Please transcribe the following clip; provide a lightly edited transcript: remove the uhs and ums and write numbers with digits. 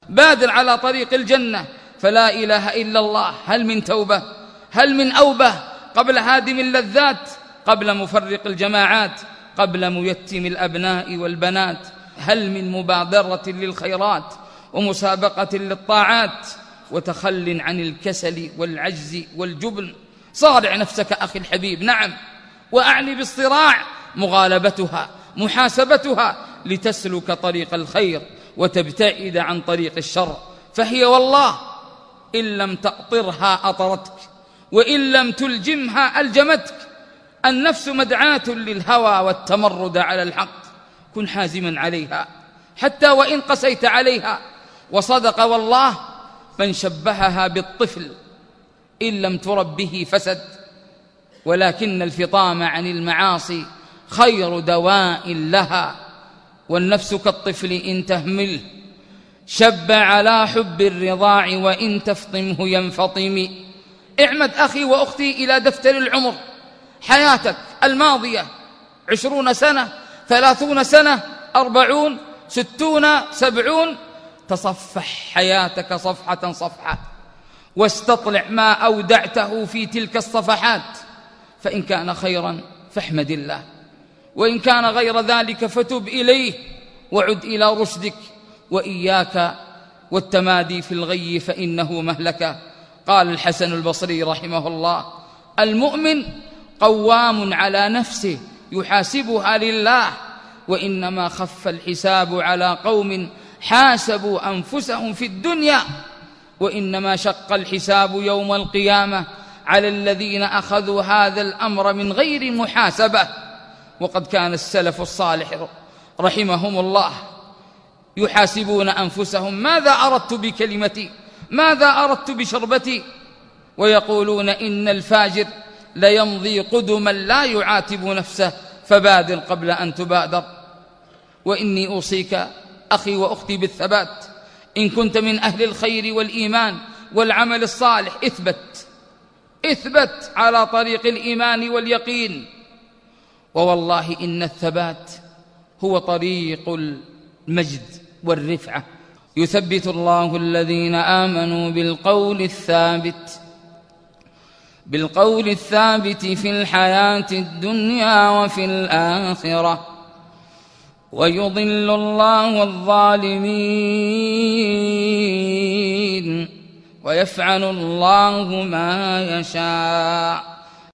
بادر على طريق الجنة، فلا إله إلا الله. هل من توبة؟ هل من أوبة قبل هادم اللذات، قبل مفرق الجماعات، قبل ميتم الأبناء والبنات؟ هل من مبادرة للخيرات ومسابقة للطاعات وتخل عن الكسل والعجز والجبن؟ صارع نفسك أخي الحبيب، نعم، وأعني بالصراع مغالبتها، محاسبتها، لتسلك طريق الخير وتبتعد عن طريق الشر. فهي والله إن لم تأطرها أطرتك، وإن لم تلجمها ألجمتك. النفس مدعاة للهوى والتمرد على الحق، كن حازما عليها حتى وإن قسيت عليها. وصدق والله من شبهها بالطفل، إن لم تربه فسد، ولكن الفطام عن المعاصي خير دواء لها. والنفس كالطفل إن تهمله شب على حب الرضاع، وإن تفطمه ينفطم. اعمد أخي وأختي إلى دفتر العمر، حياتك الماضية 20 سنة، 30 سنة، 40، 60، 70. تصفح حياتك صفحة صفحة، واستطلع ما أودعته في تلك الصفحات. فإن كان خيرا فاحمد الله، وإن كان غير ذلك فتب إليه وعد إلى رشدك. وإياك والتمادي في الغي فإنه مهلكة. قال الحسن البصري رحمه الله: المؤمن قوام على نفسه يحاسبها لله، وإنما خف الحساب على قوم حاسبوا أنفسهم في الدنيا، وإنما شق الحساب يوم القيامة على الذين أخذوا هذا الأمر من غير محاسبة. وقد كان السلف الصالح رحمهم الله يحاسبون أنفسهم: ماذا أردت بكلمتي؟ ماذا أردت بشربتي؟ ويقولون: إن الفاجر ليمضي قدما لا يعاتب نفسه، فبادر قبل أن تبادر. وإني أوصيك أخي وأختي بالثبات. إن كنت من أهل الخير والإيمان والعمل الصالح، اثبت على طريق الإيمان واليقين. ووالله إن الثبات هو طريق المجد والرفعة. يثبت الله الذين آمنوا بالقول الثابت في الحياة الدنيا وفي الآخرة، ويضل الله الظالمين، ويفعل الله ما يشاء.